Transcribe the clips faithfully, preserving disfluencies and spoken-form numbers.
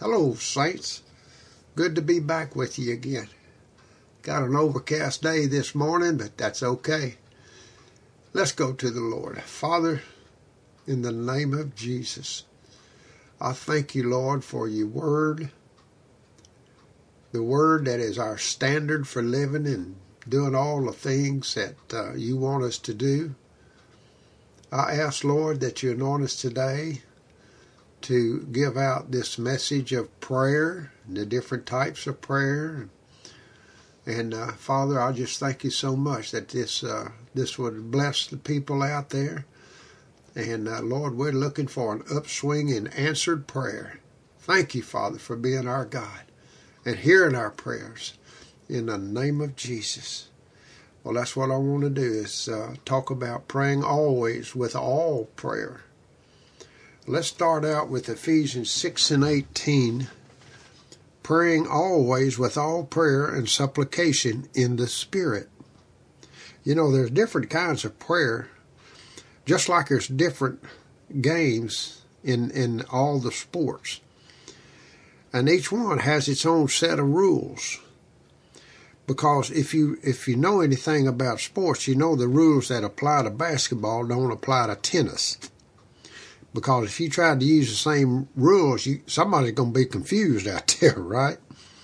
Hello, saints. Good to be back with you again. Got an overcast day this morning, but that's okay. Let's go to the Lord. Father, in the name of Jesus, I thank you, Lord, for your word, the word that is our standard for living and doing all the things that uh, you want us to do. I ask, Lord, that you anoint us today to give out this message of prayer, the different types of prayer. And uh, Father, I just thank you so much that this uh, this would bless the people out there. And uh, Lord, we're looking for an upswing in answered prayer. Thank you, Father, for being our God and hearing our prayers in the name of Jesus. Well, that's what I want to do is uh, talk about praying always with all prayer. Let's start out with Ephesians six and eighteen, praying always with all prayer and supplication in the Spirit. You know, there's different kinds of prayer, just like there's different games in, in all the sports. And each one has its own set of rules. Because if you if you know anything about sports, you know the rules that apply to basketball don't apply to tennis. Because if you tried to use the same rules, you, somebody's going to be confused out there, right?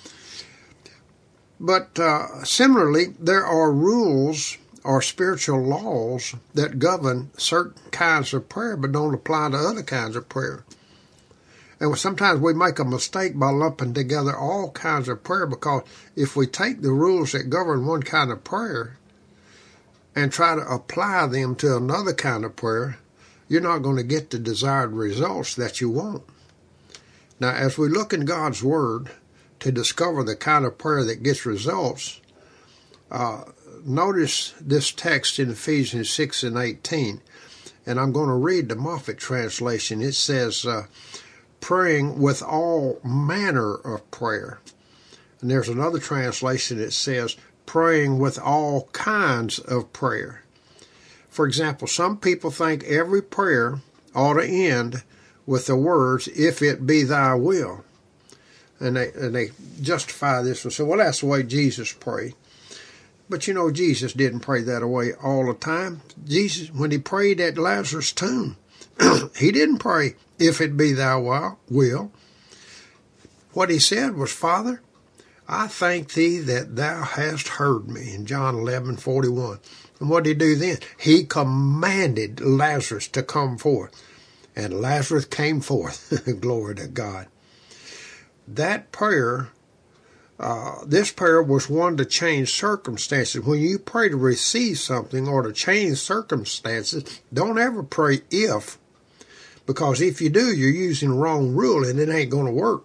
But uh, similarly, there are rules or spiritual laws that govern certain kinds of prayer but don't apply to other kinds of prayer. And sometimes we make a mistake by lumping together all kinds of prayer, because if we take the rules that govern one kind of prayer and try to apply them to another kind of prayer, you're not going to get the desired results that you want. Now, as we look in God's Word to discover the kind of prayer that gets results, uh, notice this text in Ephesians six and eighteen, and I'm going to read the Moffatt translation. It says, uh, praying with all manner of prayer. And there's another translation that says, praying with all kinds of prayer. For example, some people think every prayer ought to end with the words, if it be thy will. And they, and they justify this and say, well, that's the way Jesus prayed. But you know, Jesus didn't pray that way all the time. Jesus, when he prayed at Lazarus' tomb, he didn't pray, if it be thy will. What he said was, Father, I thank thee that thou hast heard me, in John eleven forty-one. And what did he do then? He commanded Lazarus to come forth. And Lazarus came forth. Glory to God. That prayer, uh, this prayer was one to change circumstances. When you pray to receive something or to change circumstances, don't ever pray if, because if you do, you're using the wrong rule and it ain't going to work.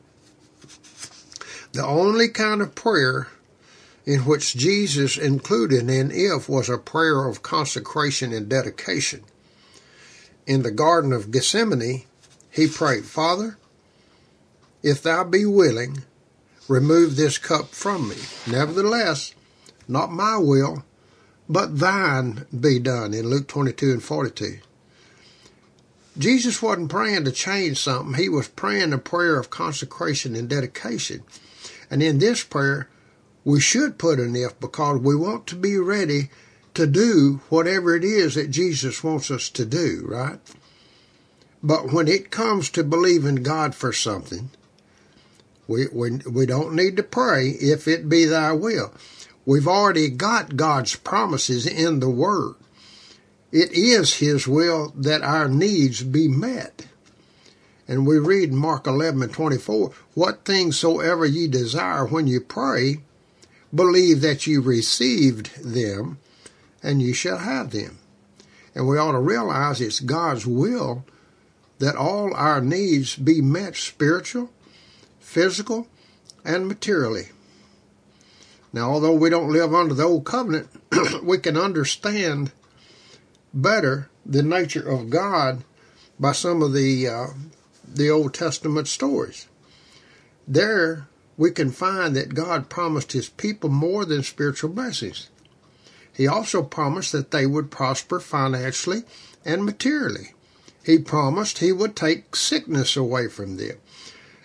The only kind of prayer in which Jesus included an if was a prayer of consecration and dedication. In the Garden of Gethsemane, he prayed, Father, if thou be willing, remove this cup from me. Nevertheless, not my will, but thine be done, in Luke twenty-two and forty-two. Jesus wasn't praying to change something. He was praying a prayer of consecration and dedication. And in this prayer, we should put an if, because we want to be ready to do whatever it is that Jesus wants us to do, right? But when it comes to believing God for something, we, we, we don't need to pray, if it be thy will. We've already got God's promises in the Word. It is his will that our needs be met. And we read in Mark eleven and twenty-four, what things soever ye desire when you pray, believe that you received them, and you shall have them. And we ought to realize it's God's will that all our needs be met, spiritual, physical, and materially. Now, although we don't live under the old covenant, we can understand better the nature of God by some of the uh, the Old Testament stories. There we can find that God promised his people more than spiritual blessings. He also promised that they would prosper financially and materially. He promised he would take sickness away from them.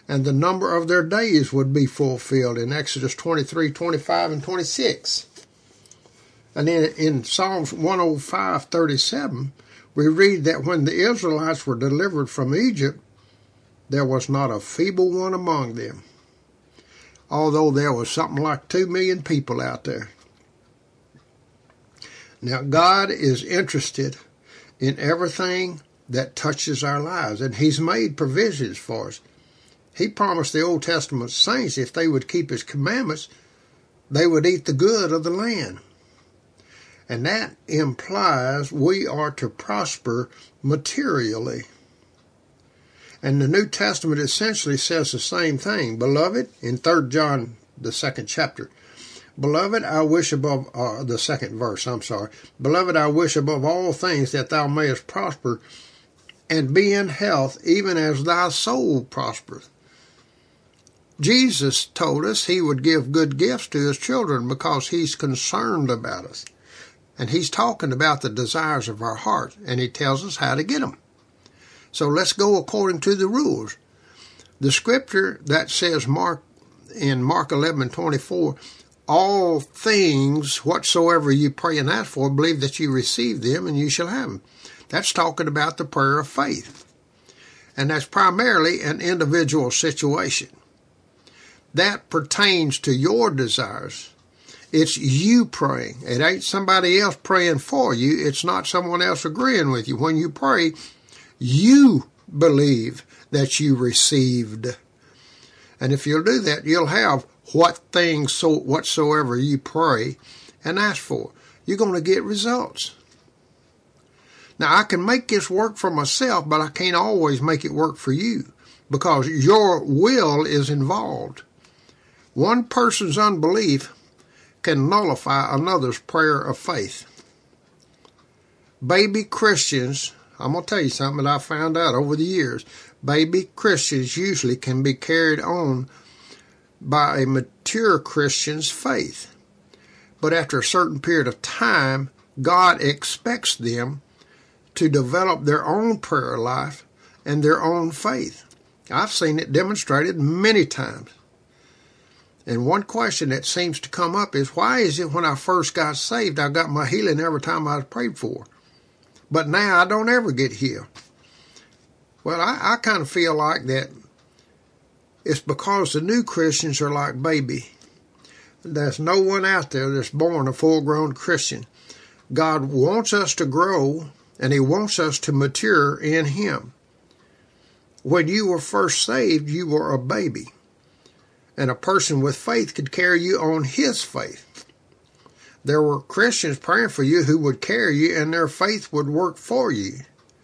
and the number of their days would be fulfilled in Exodus twenty-three, twenty-five, and twenty-six. And then in Psalms one oh five, thirty-seven, we read that when the Israelites were delivered from Egypt, there was not a feeble one among them, although there was something like two million people out there. Now, God is interested in everything that touches our lives, and He's made provisions for us. He promised the Old Testament saints if they would keep His commandments, they would eat the good of the land. And that implies we are to prosper materially. And the New Testament essentially says the same thing. Beloved, in Third John, the second chapter, Beloved, I wish above, uh, the second verse, I'm sorry. Beloved, I wish above all things that thou mayest prosper and be in health, even as thy soul prospereth. Jesus told us He would give good gifts to His children because He's concerned about us. And He's talking about the desires of our heart, and He tells us how to get them. So let's go according to the rules. The scripture that says Mark in Mark eleven twenty-four, all things whatsoever you pray and ask for, believe that you receive them and you shall have them. That's talking about the prayer of faith. And that's primarily an individual situation. That pertains to your desires. It's you praying. It ain't somebody else praying for you. It's not someone else agreeing with you. When you pray, you believe that you received. And if you'll do that, you'll have what things so whatsoever you pray and ask for. You're going to get results. Now, I can make this work for myself, but I can't always make it work for you because your will is involved. One person's unbelief can nullify another's prayer of faith. Baby Christians, I'm going to tell you something that I found out over the years. Baby Christians usually can be carried on by a mature Christian's faith. But after a certain period of time, God expects them to develop their own prayer life and their own faith. I've seen it demonstrated many times. And one question that seems to come up is, why is it when I first got saved, I got my healing every time I was prayed for, but now I don't ever get healed? Well, I, I kind of feel like that it's because the new Christians are like baby. There's no one out there that's born a full-grown Christian. God wants us to grow, and He wants us to mature in Him. When you were first saved, you were a baby. And a person with faith could carry you on his faith. There were Christians praying for you who would carry you, and their faith would work for you.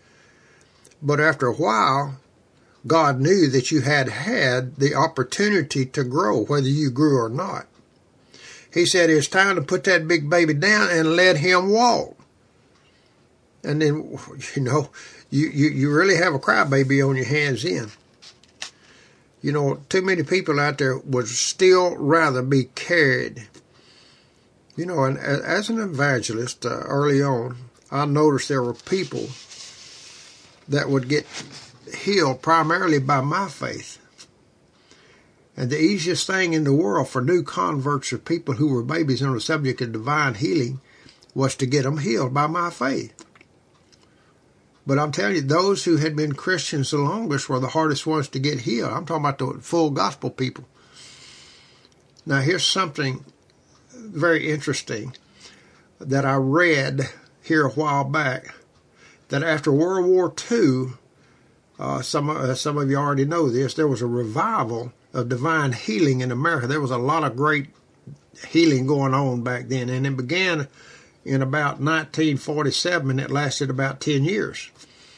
But after a while, God knew that you had had the opportunity to grow, whether you grew or not. He said, it's time to put that big baby down and let him walk. And then, you know, you, you, you really have a crybaby on your hands then. You know, too many people out there would still rather be carried. You know, and as an evangelist uh, early on, I noticed there were people that would get healed primarily by my faith. And the easiest thing in the world for new converts or people who were babies on the subject of divine healing was to get them healed by my faith. But I'm telling you, those who had been Christians the longest were the hardest ones to get healed. I'm talking about the full gospel people. Now, here's something very interesting that I read here a while back, that after World War Two, uh, some, uh, some of you already know this, there was a revival of divine healing in America. There was a lot of great healing going on back then, and it began in about nineteen forty-seven, and it lasted about ten years.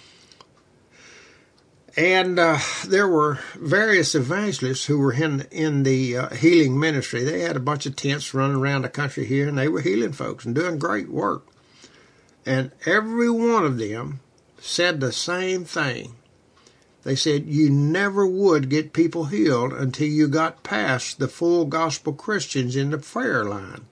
And uh, there were various evangelists who were in, in the uh, healing ministry. They had a bunch of tents running around the country here, and they were healing folks and doing great work. And every one of them said the same thing. They said, you never would get people healed until you got past the full gospel Christians in the prayer line.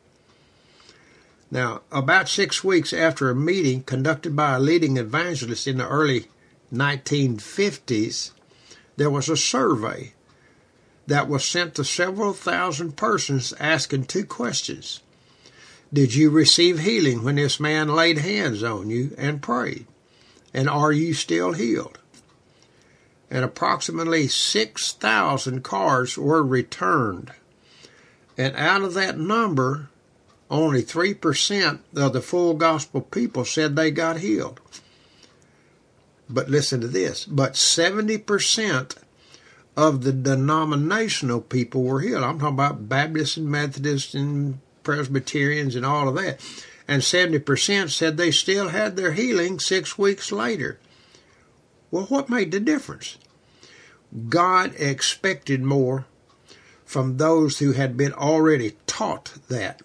Now, about six weeks after a meeting conducted by a leading evangelist in the early nineteen fifties, there was a survey that was sent to several thousand persons asking two questions. Did you receive healing when this man laid hands on you and prayed? And are you still healed? And approximately six thousand cards were returned. And out of that number, only three percent of the full gospel people said they got healed. But listen to this, but seventy percent of the denominational people were healed. I'm talking about Baptists and Methodists and Presbyterians and all of that. And seventy percent said they still had their healing six weeks later. Well, what made the difference? God expected more from those who had been already taught that.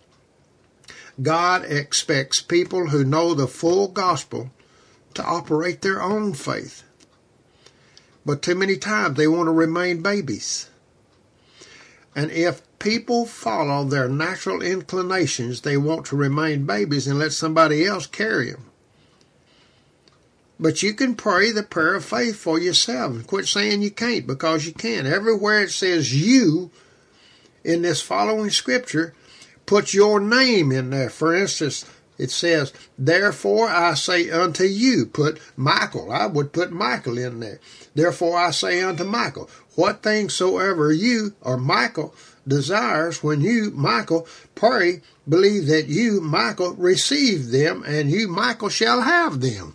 God expects people who know the full gospel to operate their own faith. But too many times they want to remain babies. And if people follow their natural inclinations, they want to remain babies and let somebody else carry them. But you can pray the prayer of faith for yourself and quit saying you can't, because you can. Everywhere it says you in this following scripture, put your name in there. For instance, it says, therefore I say unto you, put Michael. I would put Michael in there. Therefore I say unto Michael, what things soever you or Michael desires, when you, Michael, pray, believe that you, Michael, receive them, and you, Michael, shall have them.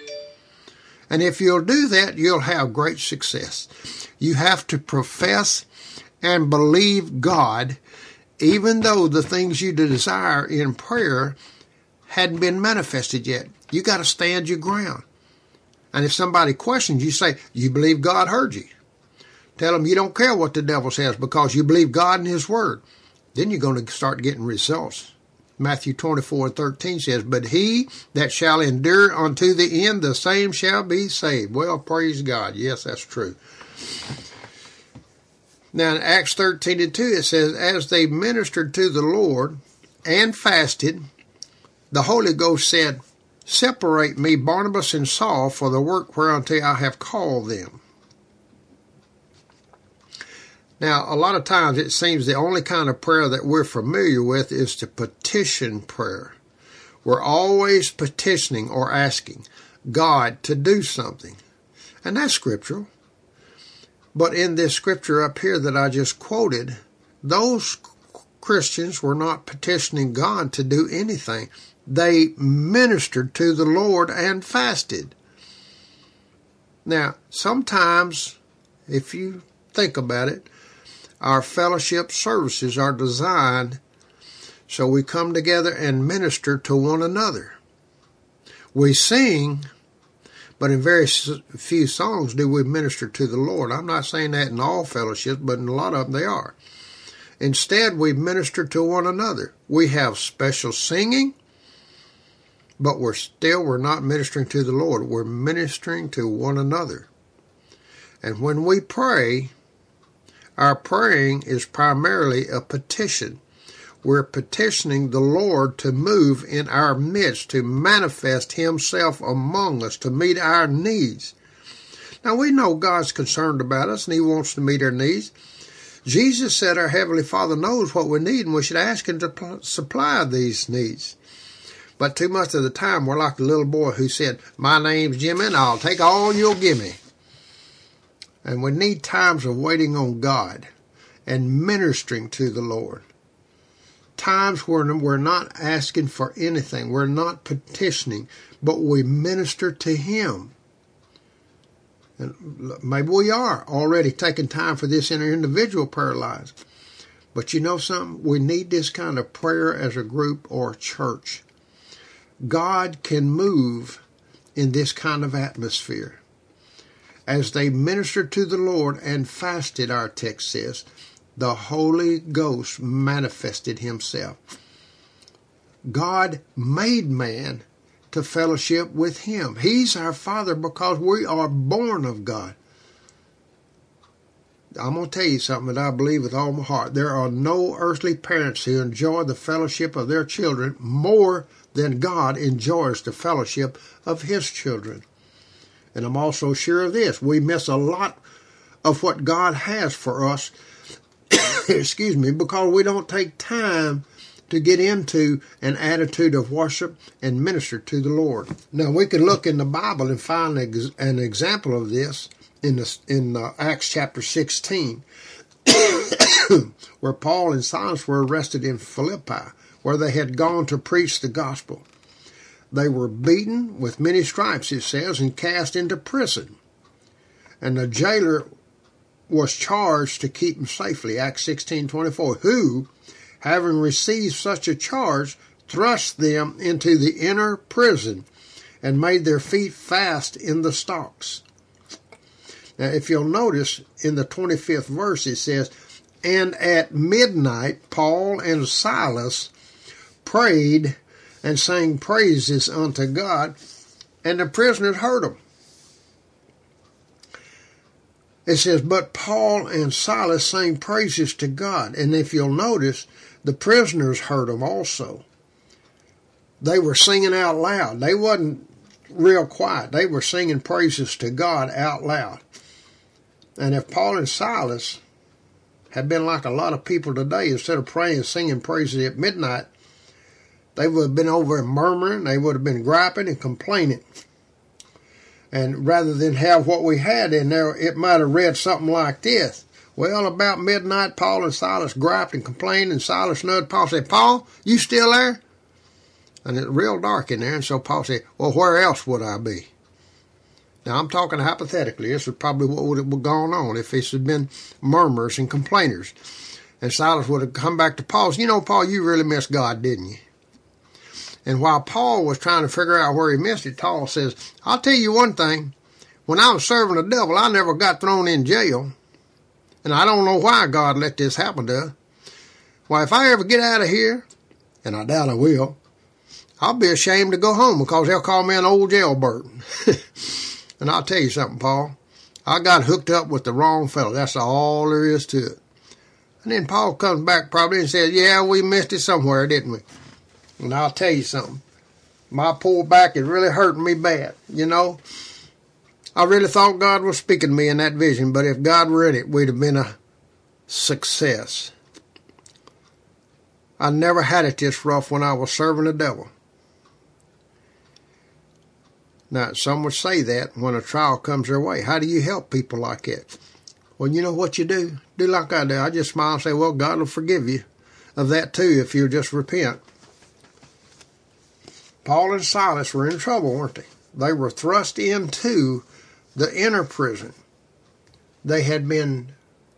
And if you'll do that, you'll have great success. You have to profess and believe God, even though the things you desire in prayer hadn't been manifested yet. You got to stand your ground. And if somebody questions you, say, you believe God heard you. Tell them you don't care what the devil says, because you believe God and his word. Then you're going to start getting results. Matthew twenty-four and thirteen says, but he that shall endure unto the end, the same shall be saved. Well, praise God. Yes, that's true. Now in Acts thirteen and two, it says, as they ministered to the Lord and fasted, the Holy Ghost said, separate me, Barnabas and Saul, for the work whereunto I have called them. Now, a lot of times it seems the only kind of prayer that we're familiar with is the petition prayer. We're always petitioning or asking God to do something. And that's scriptural. But in this scripture up here that I just quoted, those Christians were not petitioning God to do anything. They ministered to the Lord and fasted. Now, sometimes, if you think about it, our fellowship services are designed so we come together and minister to one another. We sing, but in very few songs do we minister to the Lord. I'm not saying that in all fellowships, but in a lot of them they are. Instead, we minister to one another. We have special singing, but we're still, we're not ministering to the Lord. We're ministering to one another. And when we pray, our praying is primarily a petition. We're petitioning the Lord to move in our midst, to manifest himself among us, to meet our needs. Now, we know God's concerned about us and he wants to meet our needs. Jesus said our Heavenly Father knows what we need and we should ask him to supply these needs. But too much of the time, we're like the little boy who said, my name's Jimmy and I'll take all you'll give me. And we need times of waiting on God and ministering to the Lord. Times where we're not asking for anything. We're not petitioning, but we minister to him. And maybe we are already taking time for this in our individual prayer lives. But you know something? We need this kind of prayer as a group or church. God can move in this kind of atmosphere. As they ministered to the Lord and fasted, our text says, the Holy Ghost manifested himself. God made man to fellowship with him. He's our Father because we are born of God. I'm going to tell you something that I believe with all my heart. There are no earthly parents who enjoy the fellowship of their children more than God enjoys the fellowship of his children. And I'm also sure of this. We miss a lot of what God has for us, excuse me, because we don't take time to get into an attitude of worship and minister to the Lord. Now, we can look in the Bible and find an example of this in the, in uh, Acts chapter sixteen, where Paul and Silas were arrested in Philippi, where they had gone to preach the gospel. They were beaten with many stripes, it says, and cast into prison. And the jailer was charged to keep them safely, Acts sixteen twenty-four, who, having received such a charge, thrust them into the inner prison and made their feet fast in the stocks. Now, if you'll notice, in the twenty-fifth verse it says, and at midnight Paul and Silas prayed and sang praises unto God, and the prisoners heard them. It says, but Paul and Silas sang praises to God. And if you'll notice, the prisoners heard them also. They were singing out loud. They wasn't real quiet. They were singing praises to God out loud. And if Paul and Silas had been like a lot of people today, instead of praying and singing praises at midnight, they would have been over and murmuring. They would have been griping and complaining. And rather than have what we had in there, it might have read something like this. Well, about midnight, Paul and Silas griped and complained, and Silas nudged Paul and said, Paul, you still there? And it's real dark in there, and so Paul said, well, where else would I be? Now, I'm talking hypothetically. This is probably what would have gone on if this had been murmurers and complainers. And Silas would have come back to Paul and said, you know, Paul, you really missed God, didn't you? And while Paul was trying to figure out where he missed it, Paul says, I'll tell you one thing. When I was serving the devil, I never got thrown in jail. And I don't know why God let this happen to us. Why, if I ever get out of here, and I doubt I will, I'll be ashamed to go home because they'll call me an old jailbird. And I'll tell you something, Paul. I got hooked up with the wrong fellow. That's all there is to it. And then Paul comes back probably and says, yeah, we missed it somewhere, didn't we? And I'll tell you something. My poor back is really hurting me bad, you know. I really thought God was speaking to me in that vision, but if God were in it, we'd have been a success. I never had it this rough when I was serving the devil. Now, some would say that when a trial comes their way. How do you help people like that? Well, you know what you do? Do like I do. I just smile and say, well, God will forgive you of that too if you just repent. Paul and Silas were in trouble, weren't they? They were thrust into the inner prison. They had been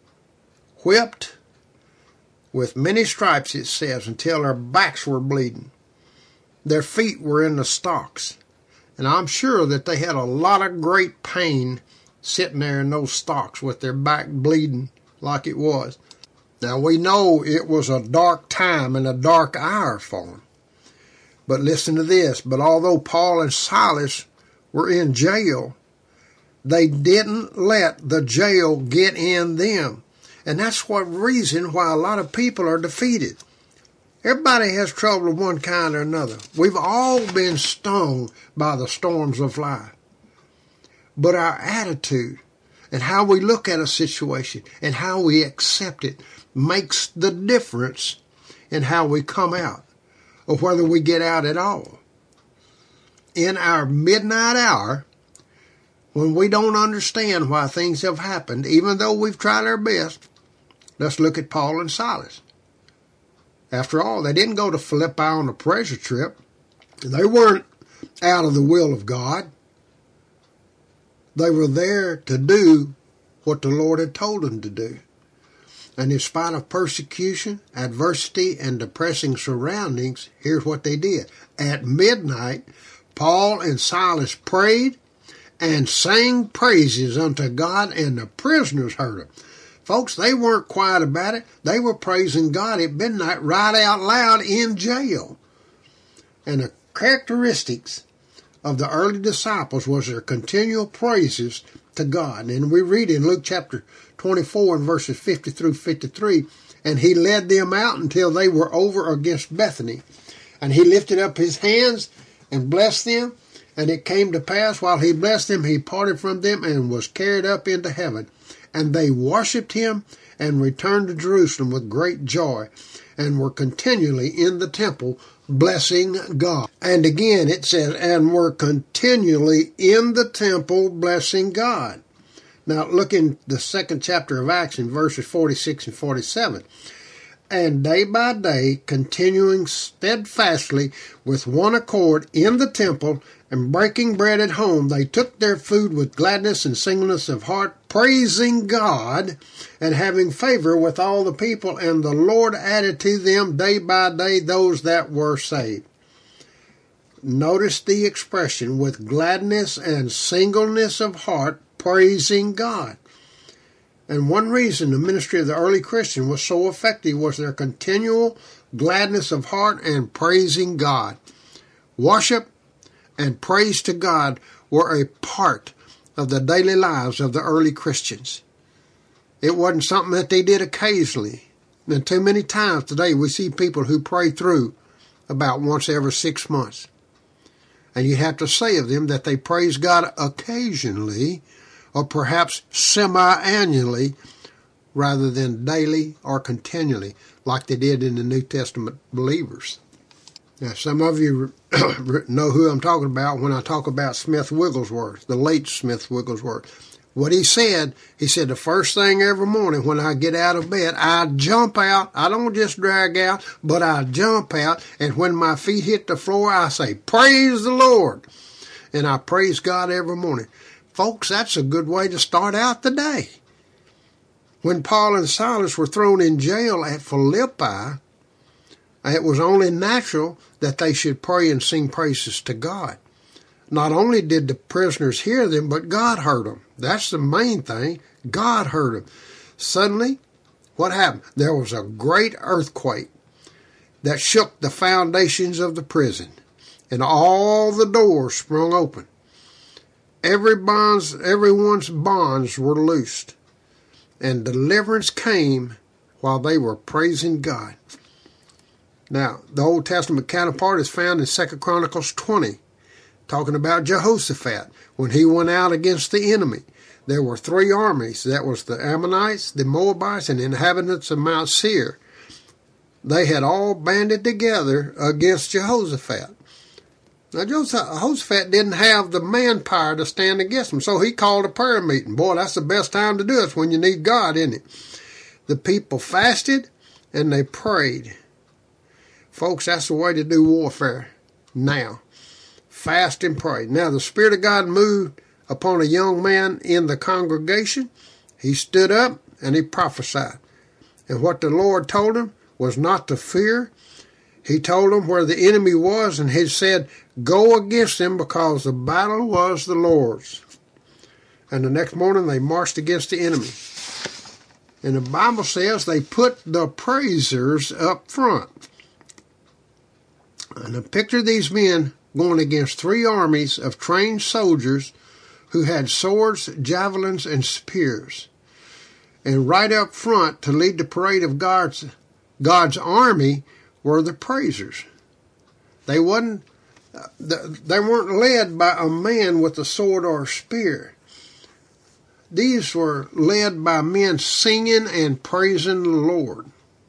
whipped with many stripes, it says, until their backs were bleeding. Their feet were in the stocks. And I'm sure that they had a lot of great pain sitting there in those stocks with their back bleeding like it was. Now, we know it was a dark time and a dark hour for them. But listen to this. But although Paul and Silas were in jail, they didn't let the jail get in them. And that's what reason why a lot of people are defeated. Everybody has trouble of one kind or another. We've all been stung by the storms of life. But our attitude and how we look at a situation and how we accept it makes the difference in how we come out, or whether we get out at all. In our midnight hour, when we don't understand why things have happened, even though we've tried our best, let's look at Paul and Silas. After all, they didn't go to Philippi on a pleasure trip. They weren't out of the will of God. They were there to do what the Lord had told them to do. And in spite of persecution, adversity, and depressing surroundings, here's what they did. At midnight, Paul and Silas prayed and sang praises unto God, and the prisoners heard them. Folks, they weren't quiet about it. They were praising God at midnight right out loud in jail. And the characteristics of the early disciples was their continual praises to God. And we read in Luke chapter twenty-four and verses fifty through fifty-three, and he led them out until they were over against Bethany. And he lifted up his hands and blessed them. And it came to pass, while he blessed them, he parted from them and was carried up into heaven. And they worshipped him and returned to Jerusalem with great joy, and were continually in the temple blessing God. And again it says, and were continually in the temple blessing God. Now look in the second chapter of Acts in verses forty-six and forty-seven. And day by day, continuing steadfastly with one accord in the temple, and breaking bread at home, they took their food with gladness and singleness of heart, praising God, and having favor with all the people. And the Lord added to them day by day those that were saved. Notice the expression, with gladness and singleness of heart, praising God. And one reason the ministry of the early Christian was so effective was their continual gladness of heart and praising God. Worship and praise to God were a part of the daily lives of the early Christians. It wasn't something that they did occasionally. And too many times today we see people who pray through about once every six months. And you have to say of them that they praise God occasionally, or perhaps semi-annually, rather than daily or continually, like they did in the New Testament believers. Now, some of you know who I'm talking about when I talk about Smith Wigglesworth, the late Smith Wigglesworth. What he said, he said, the first thing every morning when I get out of bed, I jump out. I don't just drag out, but I jump out. And when my feet hit the floor, I say, praise the Lord. And I praise God every morning. Folks, that's a good way to start out the day. When Paul and Silas were thrown in jail at Philippi, it was only natural that they should pray and sing praises to God. Not only did the prisoners hear them, but God heard them. That's the main thing. God heard them. Suddenly, what happened? There was a great earthquake that shook the foundations of the prison, and all the doors sprung open. Every bonds, everyone's bonds were loosed, and deliverance came while they were praising God. Now, the Old Testament counterpart is found in Second Chronicles twenty, talking about Jehoshaphat. When he went out against the enemy, there were three armies. That was the Ammonites, the Moabites, and the inhabitants of Mount Seir. They had all banded together against Jehoshaphat. Now, Jehoshaphat didn't have the manpower to stand against them, so he called a prayer meeting. Boy, that's the best time to do it, when you need God, isn't it? The people fasted and they prayed. Folks, that's the way to do warfare now. Fast and pray. Now, the Spirit of God moved upon a young man in the congregation. He stood up and he prophesied. And what the Lord told him was not to fear. He told them where the enemy was, and he said, go against him, because the battle was the Lord's. And the next morning they marched against the enemy. And the Bible says they put the praisers up front. And I picture these men going against three armies of trained soldiers who had swords, javelins, and spears. And right up front, to lead the parade of God's, God's army, were the praisers. They wasn't, they weren't led by a man with a sword or a spear. These were led by men singing and praising the Lord.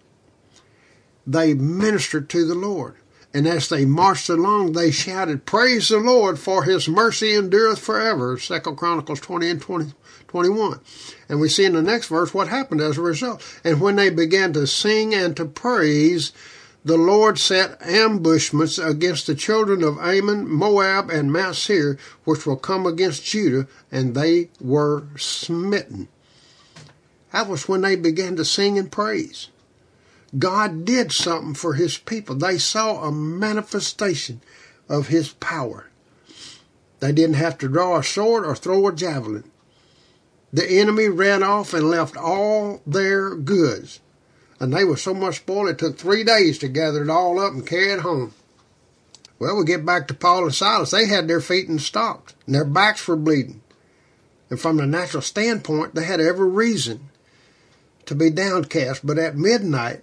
They ministered to the Lord. And as they marched along, they shouted, praise the Lord, for his mercy endureth forever. Second Chronicles twenty and twenty, twenty-one. And we see in the next verse what happened as a result. And when they began to sing and to praise, the Lord set ambushments against the children of Ammon, Moab, and Mount Seir, which will come against Judah, and they were smitten. That was when they began to sing and praise. God did something for his people. They saw a manifestation of his power. They didn't have to draw a sword or throw a javelin. The enemy ran off and left all their goods. And they were so much spoiled, it took three days to gather it all up and carry it home. Well, we get back to Paul and Silas. They had their feet in stocks, and their backs were bleeding. And from the natural standpoint, they had every reason to be downcast. But at midnight,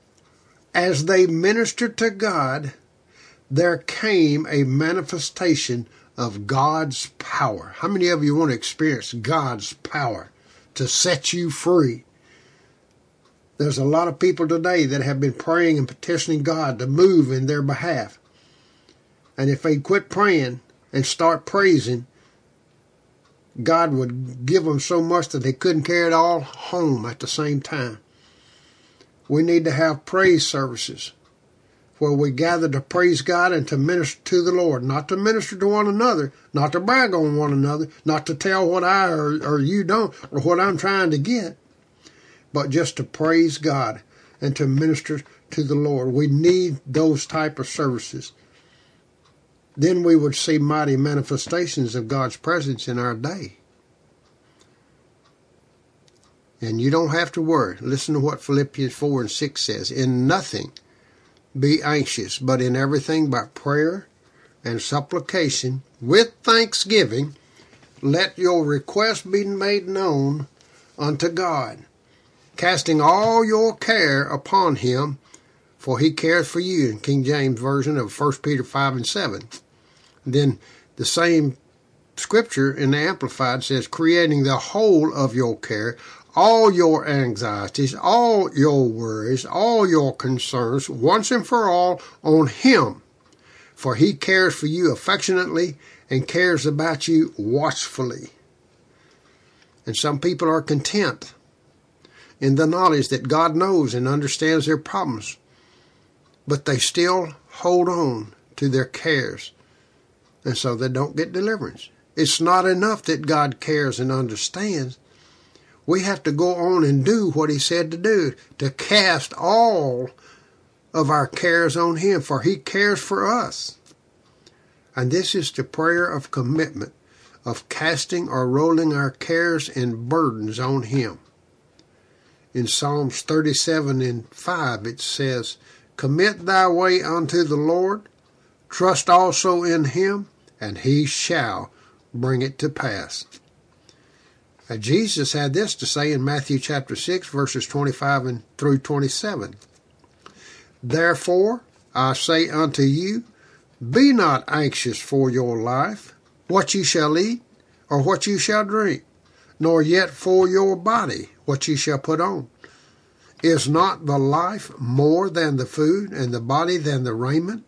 as they ministered to God, there came a manifestation of God's power. How many of you want to experience God's power to set you free. There's a lot of people today that have been praying and petitioning God to move in their behalf. And if they quit praying and start praising, God would give them so much that they couldn't carry it all home at the same time. We need to have praise services where we gather to praise God and to minister to the Lord, not to minister to one another, not to brag on one another, not to tell what I or, or you don't, or what I'm trying to get, but just to praise God and to minister to the Lord. We need those type of services. Then we would see mighty manifestations of God's presence in our day. And you don't have to worry. Listen to what Philippians four and six says. In nothing be anxious, but in everything by prayer and supplication with thanksgiving, let your requests be made known unto God, casting all your care upon him, for he cares for you, in King James Version of First Peter five and seven. Then the same scripture in the Amplified says, creating the whole of your care, all your anxieties, all your worries, all your concerns, once and for all, on him. For he cares for you affectionately and cares about you watchfully. And some people are content in the knowledge that God knows and understands their problems, but they still hold on to their cares, and so they don't get deliverance. It's not enough that God cares and understands. We have to go on and do what he said to do, to cast all of our cares on him, for he cares for us. And this is the prayer of commitment, of casting or rolling our cares and burdens on him. In Psalms thirty-seven and five it says, commit thy way unto the Lord, trust also in him, and he shall bring it to pass. Now, Jesus had this to say in Matthew chapter six, verses twenty-five and through twenty-seven. Therefore, I say unto you, be not anxious for your life, what ye shall eat, or what ye shall drink, nor yet for your body, what ye shall put on. Is not the life more than the food, and the body than the raiment?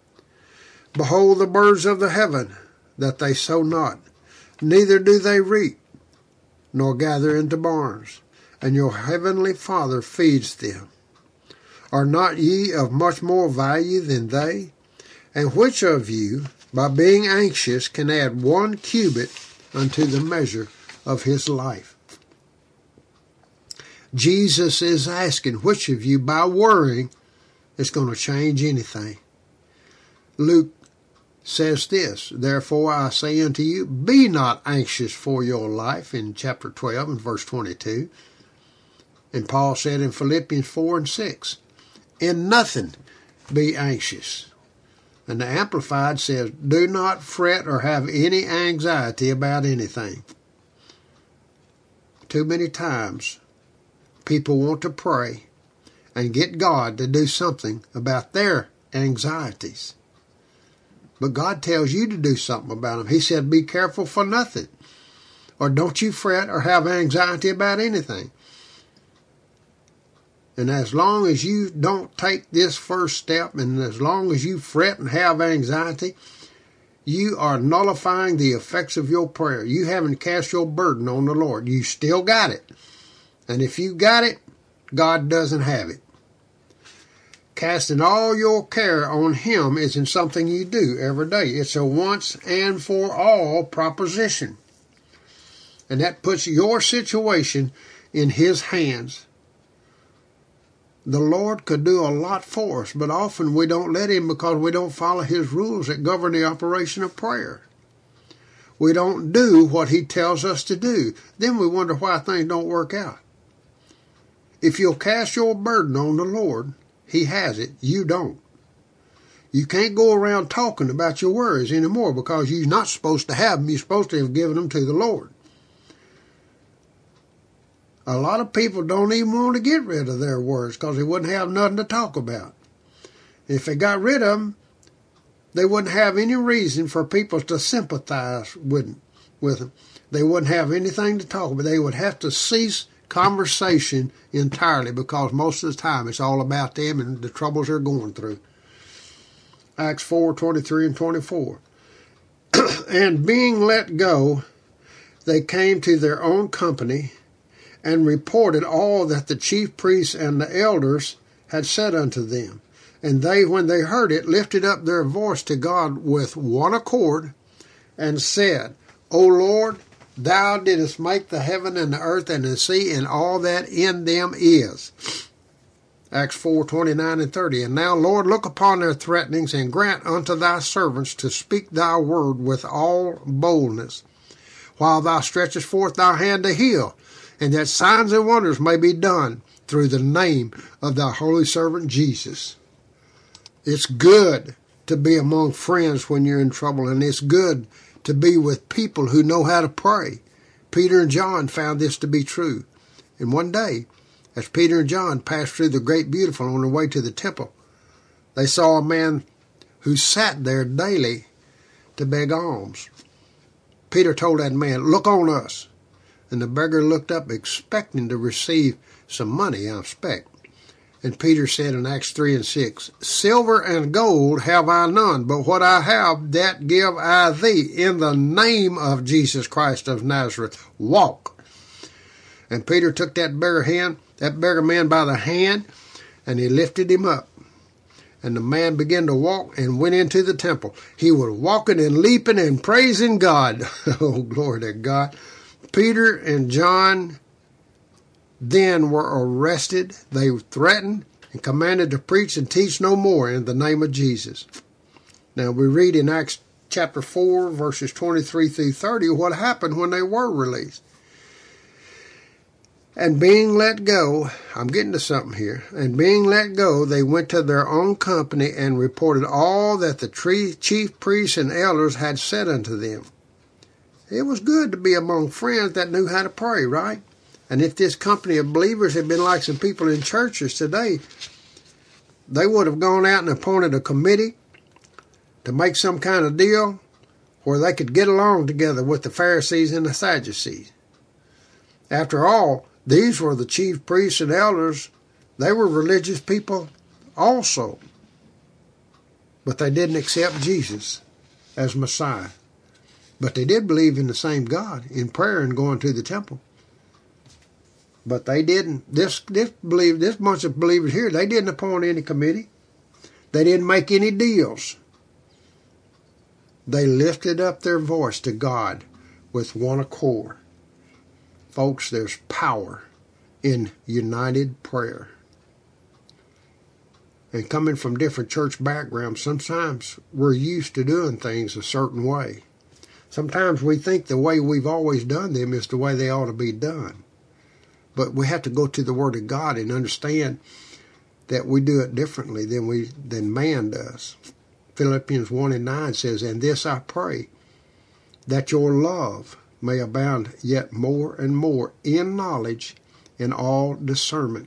Behold the birds of the heaven, that they sow not, neither do they reap, nor gather into barns, and your heavenly Father feeds them. Are not ye of much more value than they? And which of you, by being anxious, can add one cubit unto the measure of his life? Jesus is asking, which of you, by worrying, is going to change anything? Luke says this, therefore I say unto you, be not anxious for your life, in chapter twelve and verse twenty-two. And Paul said in Philippians four and six, in nothing be anxious. And the Amplified says, do not fret or have any anxiety about anything. Too many times people want to pray and get God to do something about their anxieties. But God tells you to do something about them. He said, be careful for nothing. Or don't you fret or have anxiety about anything. And as long as you don't take this first step, and as long as you fret and have anxiety, you are nullifying the effects of your prayer. You haven't cast your burden on the Lord. You still got it. And if you got it, God doesn't have it. Casting all your care on him isn't something you do every day. It's a once and for all proposition. And that puts your situation in his hands. The Lord could do a lot for us, but often we don't let him because we don't follow his rules that govern the operation of prayer. We don't do what he tells us to do. Then we wonder why things don't work out. If you'll cast your burden on the Lord, he has it. You don't. You can't go around talking about your worries anymore because you're not supposed to have them. You're supposed to have given them to the Lord. A lot of people don't even want to get rid of their worries because they wouldn't have nothing to talk about. If they got rid of them, they wouldn't have any reason for people to sympathize with, with them. They wouldn't have anything to talk about. They would have to cease conversation entirely because most of the time it's all about them and the troubles they're going through. Acts four, twenty-three and twenty-four. And being let go, they came to their own company and reported all that the chief priests and the elders had said unto them. And they, when they heard it, lifted up their voice to God with one accord and said, O Lord, Thou didst make the heaven and the earth and the sea and all that in them is. Acts four, twenty-nine and thirty. And now, Lord, look upon their threatenings and grant unto thy servants to speak thy word with all boldness, while thou stretchest forth thy hand to heal, and that signs and wonders may be done through the name of thy holy servant Jesus. It's good to be among friends when you're in trouble, and it's good to be with people who know how to pray. Peter and John found this to be true. And one day, as Peter and John passed through the Great Beautiful on their way to the temple, they saw a man who sat there daily to beg alms. Peter told that man, look on us. And the beggar looked up expecting to receive some money, I expect. And Peter said in Acts three and six, Silver and gold have I none, but what I have, that give I thee. In the name of Jesus Christ of Nazareth, walk. And Peter took that beggar hand, that beggar man by the hand, and he lifted him up. And the man began to walk and went into the temple. He was walking and leaping and praising God. Oh, glory to God. Peter and John then were arrested. They were threatened and commanded to preach and teach no more in the name of Jesus. Now we read in Acts chapter four, verses twenty-three through thirty, what happened when they were released. And being let go, I'm getting to something here, and being let go, they went to their own company and reported all that the chief priests and elders had said unto them. It was good to be among friends that knew how to pray, right? And if this company of believers had been like some people in churches today, they would have gone out and appointed a committee to make some kind of deal where they could get along together with the Pharisees and the Sadducees. After all, these were the chief priests and elders. They were religious people also. But they didn't accept Jesus as Messiah. But they did believe in the same God, in prayer and going to the temple. But they didn't, this this believe this bunch of believers here, they didn't appoint any committee. They didn't make any deals. They lifted up their voice to God with one accord. Folks, there's power in united prayer. And coming from different church backgrounds, sometimes we're used to doing things a certain way. Sometimes we think the way we've always done them is the way they ought to be done. But we have to go to the Word of God and understand that we do it differently than we than man does. Philippians one and nine says, And this I pray, that your love may abound yet more and more in knowledge and all discernment.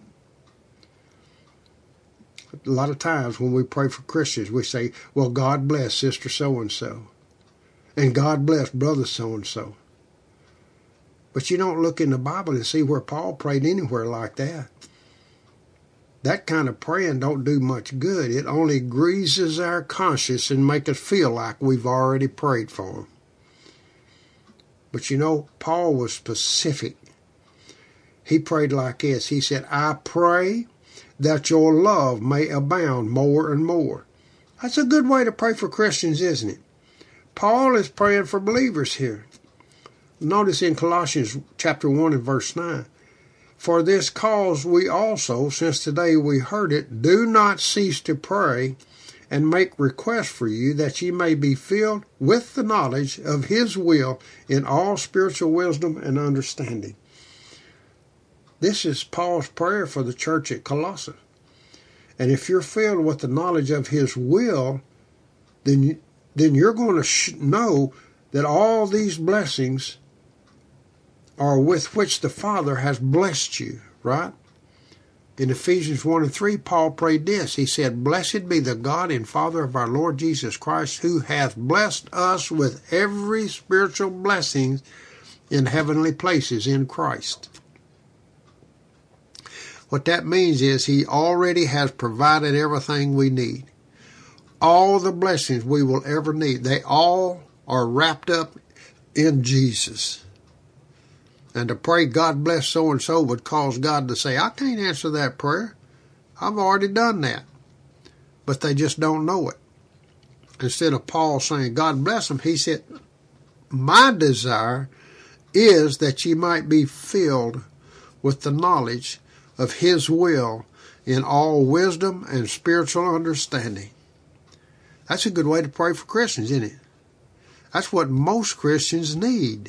A lot of times when we pray for Christians, we say, well, God bless sister so-and-so. And God bless brother so-and-so. But you don't look in the Bible and see where Paul prayed anywhere like that. That kind of praying don't do much good. It only greases our conscience and makes us feel like we've already prayed for them. But you know, Paul was specific. He prayed like this. He said, I pray that your love may abound more and more. That's a good way to pray for Christians, isn't it? Paul is praying for believers here. Notice in Colossians chapter one and verse nine, For this cause we also, since the day we heard it, do not cease to pray and make request for you, that ye may be filled with the knowledge of his will in all spiritual wisdom and understanding. This is Paul's prayer for the church at Colossae. And if you're filled with the knowledge of his will, then, you, then you're going to sh- know that all these blessings are with which the Father has blessed you, right? In Ephesians one and three, Paul prayed this. He said, Blessed be the God and Father of our Lord Jesus Christ, who hath blessed us with every spiritual blessing in heavenly places in Christ. What that means is he already has provided everything we need. All the blessings we will ever need, they all are wrapped up in Jesus. And to pray, God bless so-and-so, would cause God to say, I can't answer that prayer. I've already done that. But they just don't know it. Instead of Paul saying, God bless them, he said, my desire is that ye might be filled with the knowledge of his will in all wisdom and spiritual understanding. That's a good way to pray for Christians, isn't it? That's what most Christians need.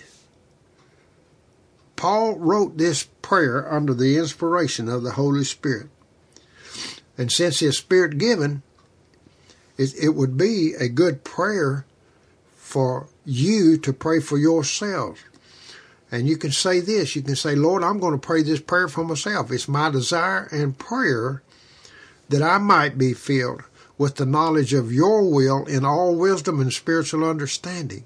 Paul wrote this prayer under the inspiration of the Holy Spirit. And since it's Spirit-given, it, it would be a good prayer for you to pray for yourselves. And you can say this, you can say, Lord, I'm going to pray this prayer for myself. It's my desire and prayer that I might be filled with the knowledge of your will in all wisdom and spiritual understanding.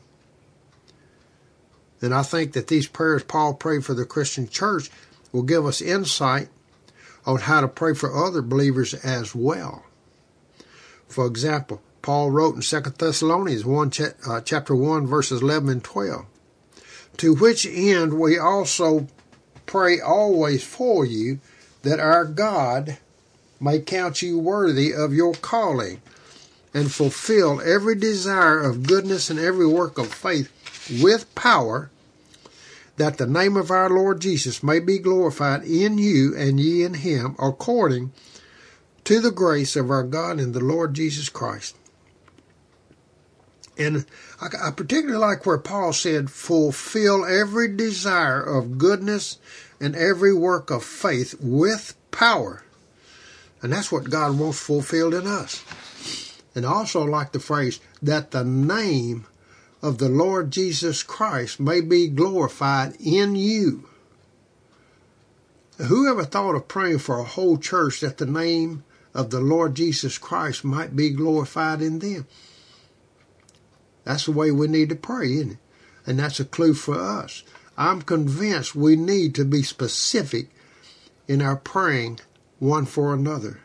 And I think that these prayers Paul prayed for the Christian church will give us insight on how to pray for other believers as well. For example, Paul wrote in Second Thessalonians one, uh, chapter one, verses eleven and twelve, to which end we also pray always for you, that our God may count you worthy of your calling, and fulfill every desire of goodness and every work of faith with power, that the name of our Lord Jesus may be glorified in you and ye in him, according to the grace of our God and the Lord Jesus Christ. And I, I particularly like where Paul said, fulfill every desire of goodness and every work of faith with power. And that's what God wants fulfilled in us. And I also like the phrase, that the name of the Lord Jesus Christ may be glorified in you. Whoever thought of praying for a whole church that the name of the Lord Jesus Christ might be glorified in them? That's the way we need to pray, isn't it? And that's a clue for us. I'm convinced we need to be specific in our praying one for another.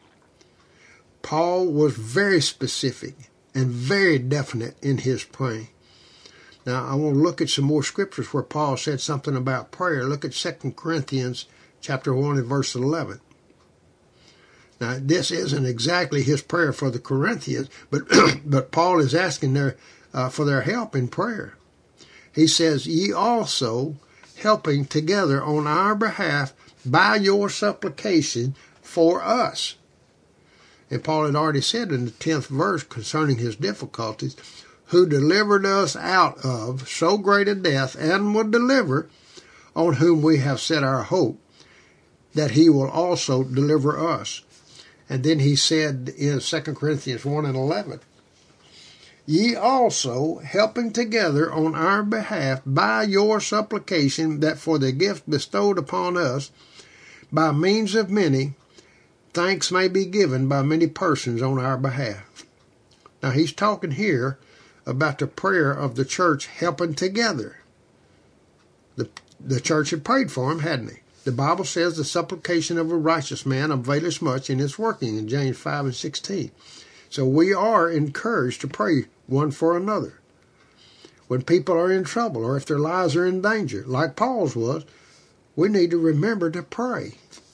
Paul was very specific and very definite in his praying. Now, I want to look at some more scriptures where Paul said something about prayer. Look at Second Corinthians chapter one and verse eleven. Now, this isn't exactly his prayer for the Corinthians, but but Paul is asking their uh, for their help in prayer. He says, ye also helping together on our behalf by your supplication for us. And Paul had already said in the tenth verse concerning his difficulties, who delivered us out of so great a death, and will deliver, on whom we have set our hope, that he will also deliver us. And then he said in Second Corinthians one and eleven, ye also helping together on our behalf by your supplication, that for the gift bestowed upon us by means of many, thanks may be given by many persons on our behalf. Now he's talking here about the prayer of the church helping together. The, the church had prayed for him, hadn't he? The Bible says the supplication of a righteous man availeth much in its working in James five and sixteen. So we are encouraged to pray one for another. When people are in trouble or if their lives are in danger, like Paul's was, we need to remember to pray.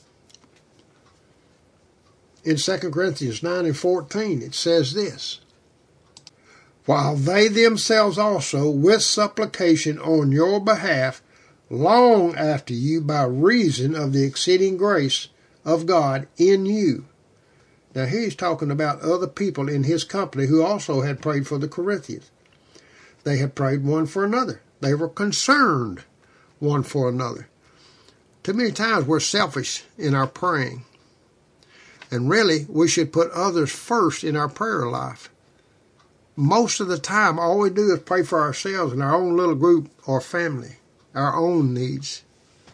In Second Corinthians nine and fourteen, it says this, while they themselves also with supplication on your behalf long after you by reason of the exceeding grace of God in you. Now here he's talking about other people in his company who also had prayed for the Corinthians. They had prayed one for another. They were concerned one for another. Too many times we're selfish in our praying. And really, we should put others first in our prayer life. Most of the time, all we do is pray for ourselves and our own little group or family, our own needs.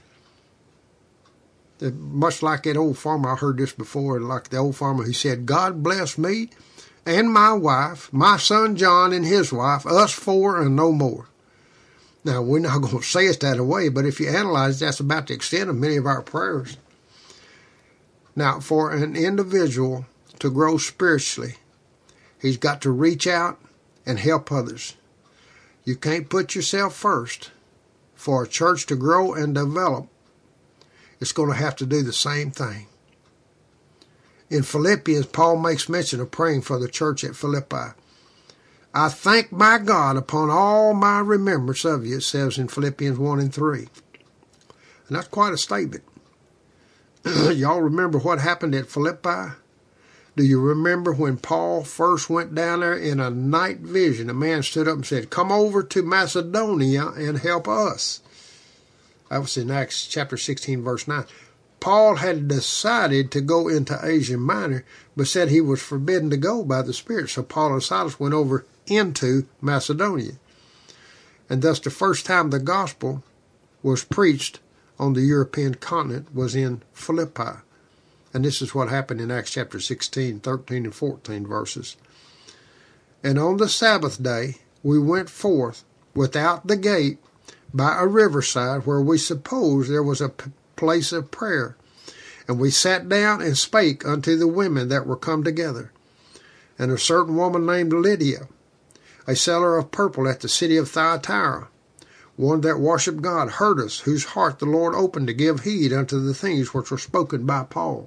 Much like that old farmer, I heard this before, like the old farmer who said, God bless me and my wife, my son John and his wife, us four and no more. Now, we're not going to say it that way, but if you analyze, that's about the extent of many of our prayers. Now, for an individual to grow spiritually, he's got to reach out and help others. You can't put yourself first. For a church to grow and develop, it's going to have to do the same thing. In Philippians, Paul makes mention of praying for the church at Philippi. I thank my God upon all my remembrance of you, it says in Philippians one and three. And that's quite a statement. Y'all remember what happened at Philippi? Do you remember when Paul first went down there in a night vision? A man stood up and said, come over to Macedonia and help us. That was in Acts chapter sixteen, verse nine. Paul had decided to go into Asia Minor, but said he was forbidden to go by the Spirit. So Paul and Silas went over into Macedonia. And thus the first time the gospel was preached on the European continent was in Philippi. And this is what happened in Acts chapter sixteen, thirteen, and fourteen verses. And on the Sabbath day we went forth without the gate by a riverside where we supposed there was a p- place of prayer. And we sat down and spake unto the women that were come together. And a certain woman named Lydia, a seller of purple at the city of Thyatira, one that worshipped God, heard us, whose heart the Lord opened to give heed unto the things which were spoken by Paul.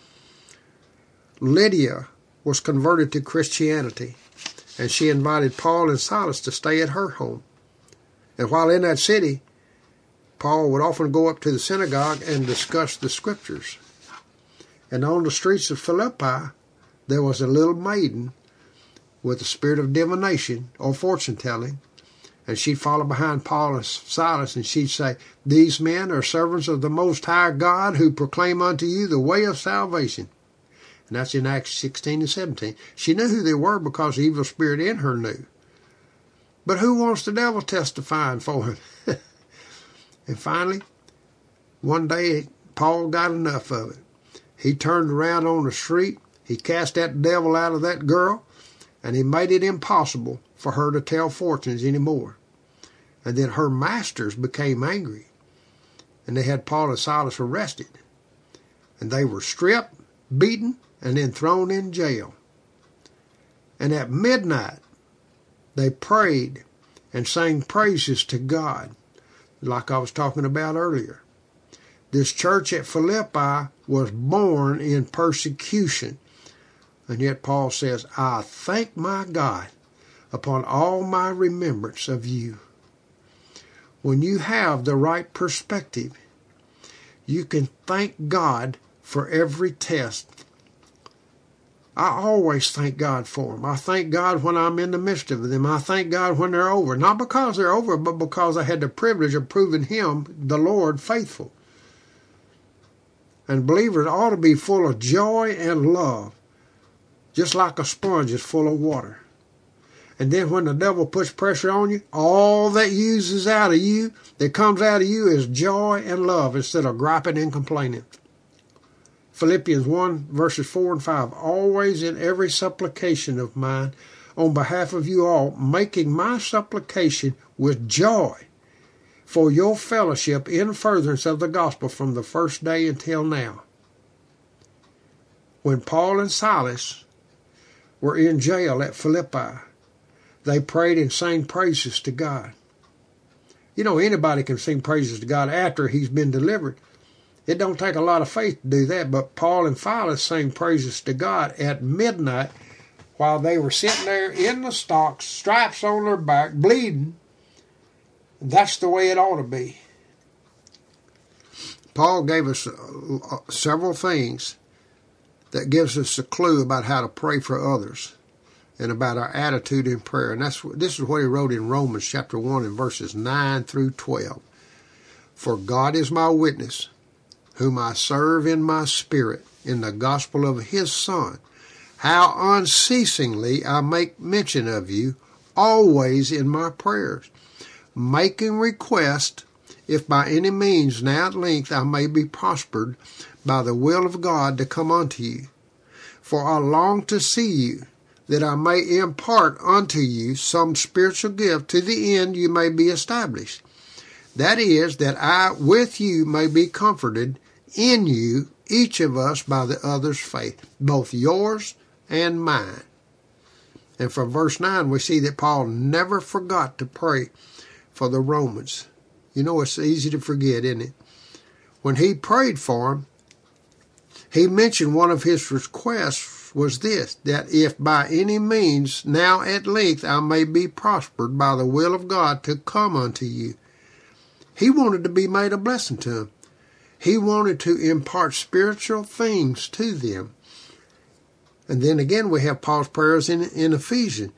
Lydia was converted to Christianity, and she invited Paul and Silas to stay at her home. And while in that city, Paul would often go up to the synagogue and discuss the scriptures. And on the streets of Philippi, there was a little maiden with a spirit of divination or fortune-telling, and she'd follow behind Paul and Silas, and she'd say, these men are servants of the Most High God who proclaim unto you the way of salvation. And that's in Acts sixteen and seventeen. She knew who they were because the evil spirit in her knew. But who wants the devil testifying for him? And finally, one day, Paul got enough of it. He turned around on the street, he cast that devil out of that girl, and he made it impossible for her to tell fortunes anymore. And then her masters became angry, and they had Paul and Silas arrested. And they were stripped, beaten, and then thrown in jail. And at midnight, they prayed and sang praises to God, like I was talking about earlier. This church at Philippi was born in persecution. And yet Paul says, I thank my God upon all my remembrance of you. When you have the right perspective, you can thank God for every test. I always thank God for them. I thank God when I'm in the midst of them. I thank God when they're over. Not because they're over, but because I had the privilege of proving Him, the Lord, faithful. And believers ought to be full of joy and love, just like a sponge is full of water. And then when the devil puts pressure on you, all that uses out of you, that comes out of you, is joy and love instead of griping and complaining. Philippians one, verses four and five, always in every supplication of mine, on behalf of you all, making my supplication with joy for your fellowship in furtherance of the gospel from the first day until now. When Paul and Silas were in jail at Philippi, they prayed and sang praises to God. You know, anybody can sing praises to God after he's been delivered. It don't take a lot of faith to do that, but Paul and Silas sang praises to God at midnight while they were sitting there in the stocks, stripes on their back, bleeding. That's the way it ought to be. Paul gave us uh, several things that gives us a clue about how to pray for others and about our attitude in prayer. And that's this is what he wrote in Romans chapter one and verses nine through twelve. For God is my witness, whom I serve in my spirit in the gospel of his Son, how unceasingly I make mention of you, always in my prayers, making request, if by any means now at length I may be prospered by the will of God to come unto you. For I long to see you, that I may impart unto you some spiritual gift, to the end you may be established. That is, that I with you may be comforted in you, each of us by the other's faith, both yours and mine. And from verse nine, we see that Paul never forgot to pray for the Romans. You know, it's easy to forget, isn't it? When he prayed for them, he mentioned one of his requests was this, that if by any means now at length I may be prospered by the will of God to come unto you. He wanted to be made a blessing to them. He wanted to impart spiritual things to them. And then again, we have Paul's prayers in, in Ephesians.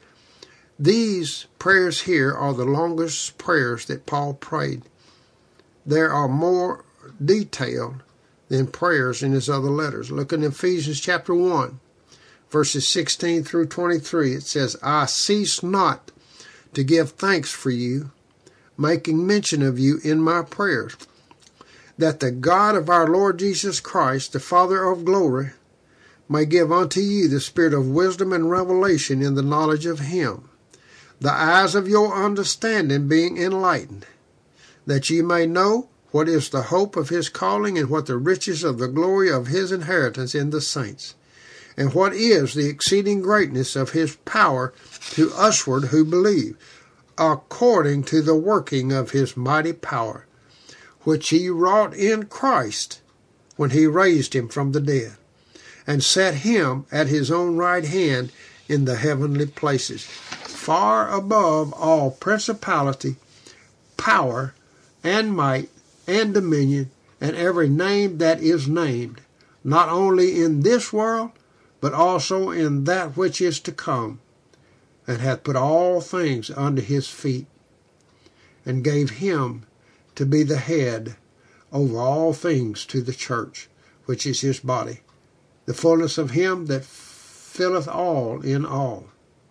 These prayers here are the longest prayers that Paul prayed. There are more detailed than prayers in his other letters. Look in Ephesians chapter one, verses sixteen through twenty-three. It says, I cease not to give thanks for you, making mention of you in my prayers, that the God of our Lord Jesus Christ, the Father of glory, may give unto you the spirit of wisdom and revelation in the knowledge of him, the eyes of your understanding being enlightened, that ye may know what is the hope of his calling, and what the riches of the glory of his inheritance in the saints, and what is the exceeding greatness of his power to usward who believe, according to the working of his mighty power, which he wrought in Christ when he raised him from the dead, and set him at his own right hand in the heavenly places, far above all principality, power, and might, and dominion, and every name that is named, not only in this world, but also in that which is to come, and hath put all things under his feet, and gave him to be the head over all things to the church, which is his body, the fullness of him that filleth all in all.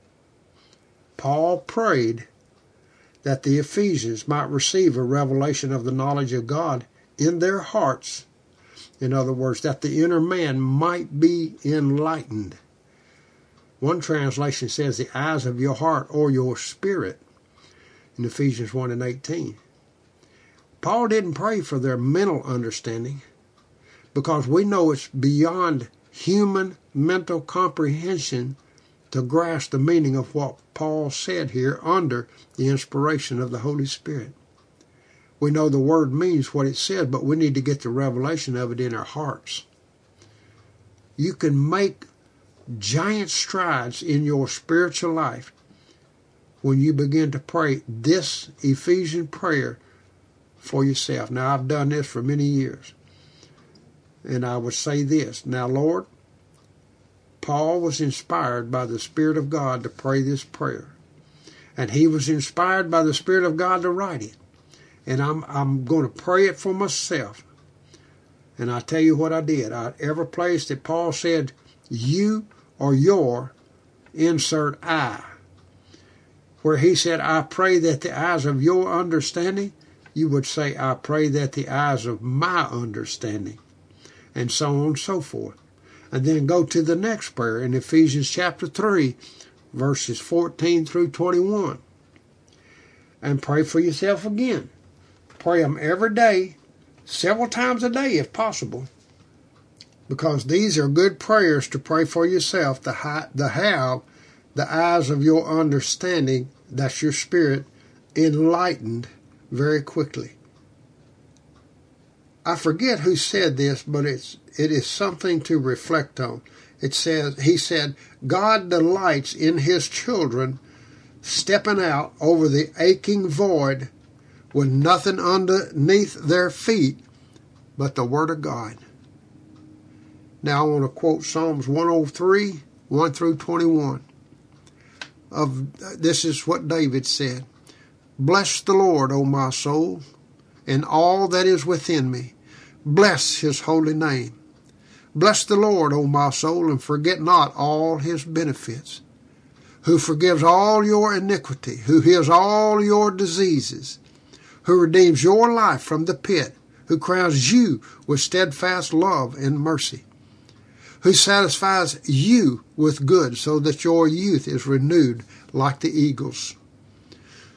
Paul prayed that the Ephesians might receive a revelation of the knowledge of God in their hearts. In other words, that the inner man might be enlightened. One translation says the eyes of your heart or your spirit in Ephesians one and eighteen. Paul didn't pray for their mental understanding, because we know it's beyond human mental comprehension to grasp the meaning of what Paul said here under the inspiration of the Holy Spirit. We know the word means what it says, but we need to get the revelation of it in our hearts. You can make giant strides in your spiritual life when you begin to pray this Ephesian prayer for yourself. Now, I've done this for many years, and I would say this. Now, Lord, Paul was inspired by the Spirit of God to pray this prayer, and he was inspired by the Spirit of God to write it. And I'm I'm going to pray it for myself. And I tell you what I did. I, every place that Paul said, you or your, insert I. Where he said, I pray that the eyes of your understanding, you would say, I pray that the eyes of my understanding. And so on and so forth. And then go to the next prayer in Ephesians chapter three, verses fourteen through twenty-one. And pray for yourself again. Pray them every day, several times a day if possible, because these are good prayers to pray for yourself, to have the eyes of your understanding, that's your spirit, enlightened very quickly. I forget who said this, but it's it is something to reflect on. It says, he said, God delights in his children stepping out over the aching void with nothing underneath their feet but the Word of God. Now I want to quote Psalms one oh three, one through twenty-one. Of this is what David said. Bless the Lord, O my soul, and all that is within me. Bless his holy name. Bless the Lord, O my soul, and forget not all his benefits, who forgives all your iniquity, who heals all your diseases, who redeems your life from the pit, who crowns you with steadfast love and mercy, who satisfies you with good so that your youth is renewed like the eagles.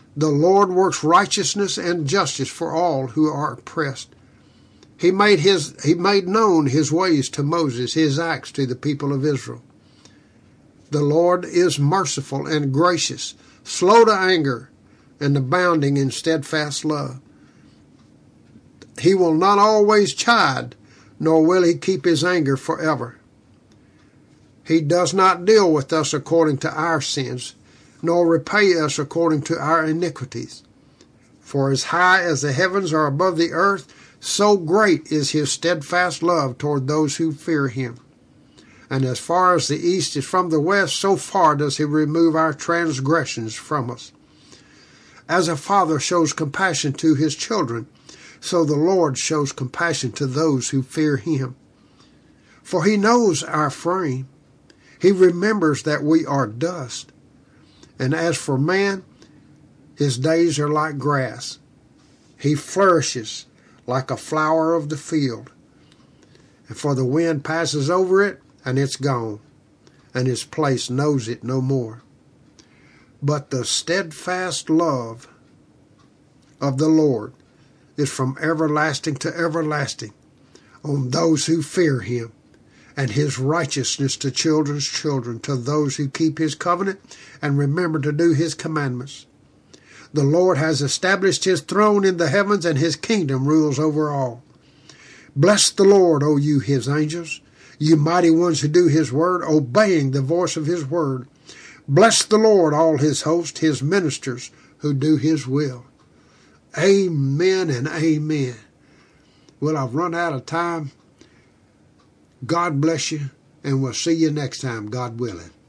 The Lord works righteousness and justice for all who are oppressed. He made his he made known his ways to Moses, his acts to the people of Israel. The Lord is merciful and gracious, slow to anger, and abounding in steadfast love. He will not always chide, nor will he keep his anger forever. He does not deal with us according to our sins, nor repay us according to our iniquities. For as high as the heavens are above the earth, so great is his steadfast love toward those who fear him. And as far as the east is from the west, so far does he remove our transgressions from us. As a father shows compassion to his children, so the Lord shows compassion to those who fear him. For he knows our frame. He remembers that we are dust. And as for man, his days are like grass. He flourishes like a flower of the field. And for the wind passes over it, and it's gone, and his place knows it no more. But the steadfast love of the Lord is from everlasting to everlasting on those who fear him, and his righteousness to children's children, to those who keep his covenant and remember to do his commandments. The Lord has established his throne in the heavens, and his kingdom rules over all. Bless the Lord, O you his angels, you mighty ones who do his word, obeying the voice of his word. Bless the Lord, all his host, his ministers who do his will. Amen and amen. Well, I've run out of time. God bless you, and we'll see you next time, God willing.